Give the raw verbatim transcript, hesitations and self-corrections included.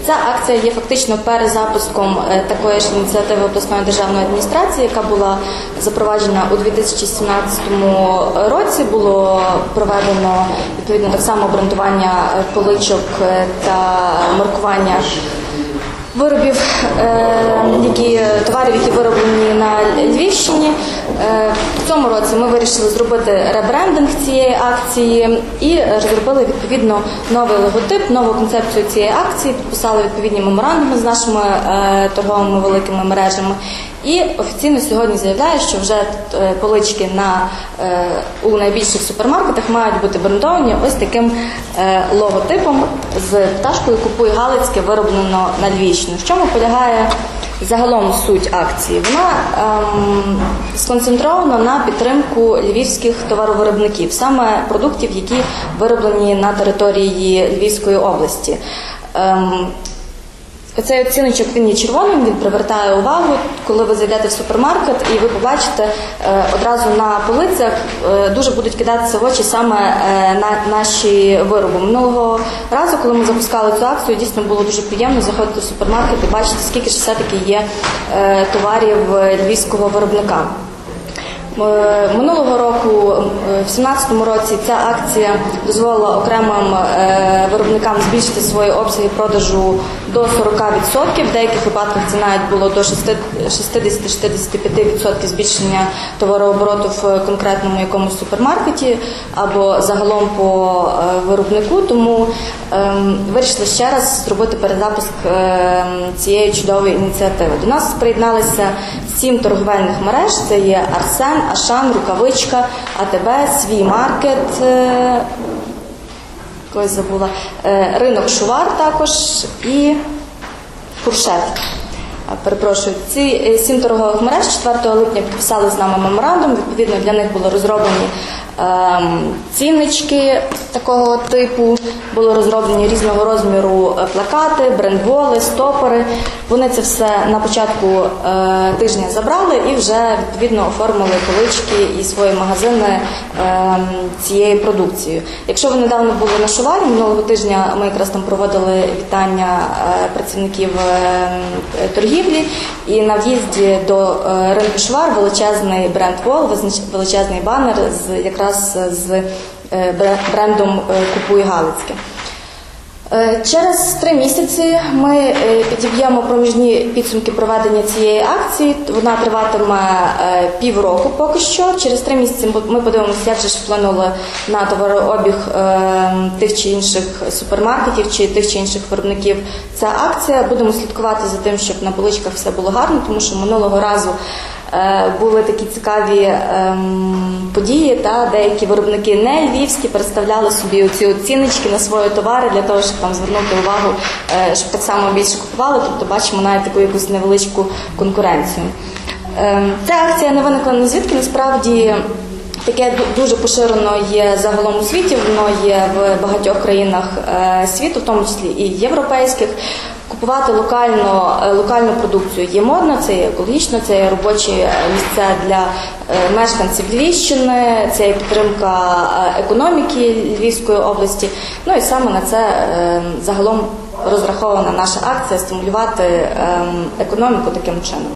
Ця акція є фактично перезапуском такої ж ініціативи обласної державної адміністрації, яка була запроваджена у дві тисячі сімнадцятому році. Було проведено відповідно так само брендування поличок та маркування виробів, які, товарів, які вироблені на Львівщині. В цьому році ми вирішили зробити ребрендинг цієї акції і розробили відповідно новий логотип, нову концепцію цієї акції, підписали відповідні меморандуми з нашими торговими великими мережами. І офіційно сьогодні заявляю, що вже полички на, у найбільших супермаркетах мають бути брендовані ось таким логотипом з пташкою «Купуй Галицьке, вироблено на Львівщині». В чому полягає загалом суть акції? Вона ем, сконцентрована на підтримку львівських товаровиробників, саме продуктів, які вироблені на території Львівської області. Ем, Цей оціночок, він є червоним, він привертає увагу, коли ви зайдете в супермаркет і ви побачите одразу на полицях, дуже будуть кидатися в очі саме на наші вироби. Минулого разу, коли ми запускали цю акцію, дійсно було дуже приємно заходити в супермаркет і бачити, скільки ж все-таки є товарів львівського виробника. Минулого року, в дві тисячі сімнадцятому році, ця акція дозволила окремим виробникам збільшити свої обсяги продажу до сорока відсотків. В деяких випадках це навіть було до шістдесят до шістдесяти п'яти відсотків збільшення товарообороту в конкретному якомусь супермаркеті або загалом по виробнику. Тому ем, вирішили ще раз зробити перезапуск ем, цієї чудової ініціативи. До нас приєдналися сім торговельних мереж. Це є Арсен, Ашан, Рукавичка, АТБ, Свій маркет, е, когось забула, е, ринок Шувар також і Фуршет. Перепрошую, ці сім торгових мереж четвертого липня підписали з нами меморандум. Відповідно, для них були розроблені е, ціннички такого типу, були розроблені різного розміру плакати, брендволи, стопори. Вони це все на початку е, тижня забрали і вже відповідно оформили полички і свої магазини е, цією продукцією. Якщо ви недавно були на Шуварі, минулого тижня ми якраз там проводили вітання е, працівників е, торгівлі, і на в'їзді до е, ринку Шувар величезний бренд-вол, величезний банер з, якраз з е, брендом е, «Купуй Галицьке». Через три місяці ми підіб'ємо проміжні підсумки проведення цієї акції. Вона триватиме півроку поки що. Через три місяці ми подивимося, як же ж вплинуло на товарообіг тих чи інших супермаркетів чи тих чи інших виробників ця акція. Будемо слідкувати за тим, щоб на поличках все було гарно, тому що минулого разу були такі цікаві ем, події, та деякі виробники не львівські представляли собі оці оціночки на свої товари для того, щоб там звернути увагу, е, щоб так само більше купували, тобто бачимо навіть таку якусь невеличку конкуренцію. Ем, ця акція не виникла ні звідки, насправді таке дуже поширено є загалом у світі, воно є в багатьох країнах е, світу, в тому числі і європейських. Купувати локально, локальну продукцію є модно, це є екологічно, це є робочі місця для мешканців Львівщини, це є підтримка економіки Львівської області. Ну і саме на це загалом розрахована наша акція – стимулювати економіку таким чином.